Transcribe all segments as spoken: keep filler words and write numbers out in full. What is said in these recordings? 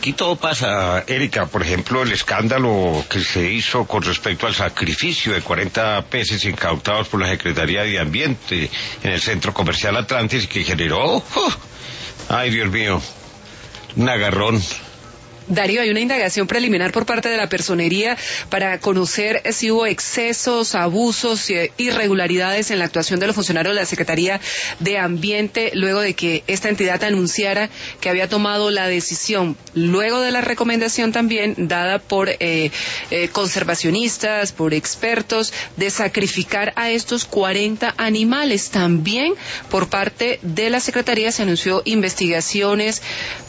aquí todo pasa, Erika. Por ejemplo, el escándalo que se hizo con respecto al sacrificio de cuarenta peces incautados por la Secretaría de Ambiente en el Centro Comercial Atlantis, que generó, uh, ay Dios mío, un agarrón. Darío, hay una indagación preliminar por parte de la personería para conocer si hubo excesos, abusos, irregularidades en la actuación de los funcionarios de la Secretaría de Ambiente luego de que esta entidad anunciara que había tomado la decisión, luego de la recomendación también dada por eh, eh, conservacionistas, por expertos, de sacrificar a estos cuarenta animales. También por parte de la Secretaría se anunció investigaciones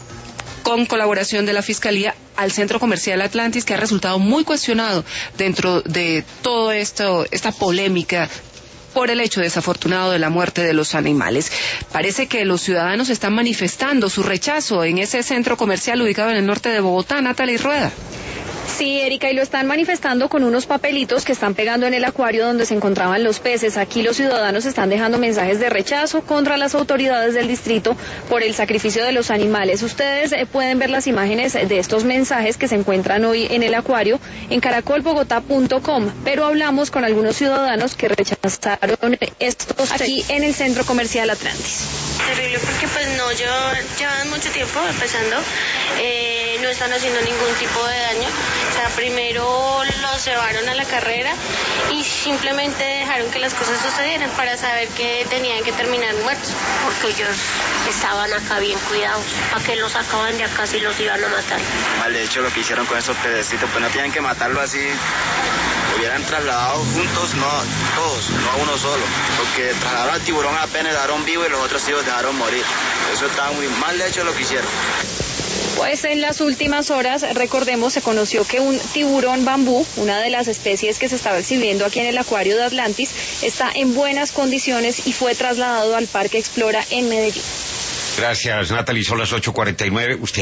con colaboración de la Fiscalía al Centro Comercial Atlantis, que ha resultado muy cuestionado dentro de todo esto, esta polémica por el hecho desafortunado de la muerte de los animales. Parece que los ciudadanos están manifestando su rechazo en ese centro comercial ubicado en el norte de Bogotá. Natalie Rueda. Sí, Erika, y lo están manifestando con unos papelitos que están pegando en el acuario donde se encontraban los peces. Aquí los ciudadanos están dejando mensajes de rechazo contra las autoridades del distrito por el sacrificio de los animales. Ustedes eh, pueden ver las imágenes de estos mensajes que se encuentran hoy en el acuario en caracol bogotá punto com, pero hablamos con algunos ciudadanos que rechazaron estos aquí en el Centro Comercial Atlantis. Terrible porque pues no, llevan, llevan mucho tiempo empezando, eh, no están haciendo ningún tipo de daño. O sea, primero los llevaron a la carrera y simplemente dejaron que las cosas sucedieran para saber que tenían que terminar muertos. Porque ellos estaban acá bien cuidados, para que los sacaban de acá si los iban a matar. Mal hecho lo que hicieron con esos pececitos, pues no tienen que matarlo así. Hubieran trasladado juntos, no todos, no uno solo, porque trasladaron al tiburón apenas, dejaron vivo y los otros sí los dejaron morir. Eso está muy mal hecho lo que hicieron. Pues en las últimas horas, recordemos, se conoció que un tiburón bambú, una de las especies que se estaba exhibiendo aquí en el acuario de Atlantis, está en buenas condiciones y fue trasladado al Parque Explora en Medellín. Gracias, Natalie. Son las ocho cuarenta y nueve. Usted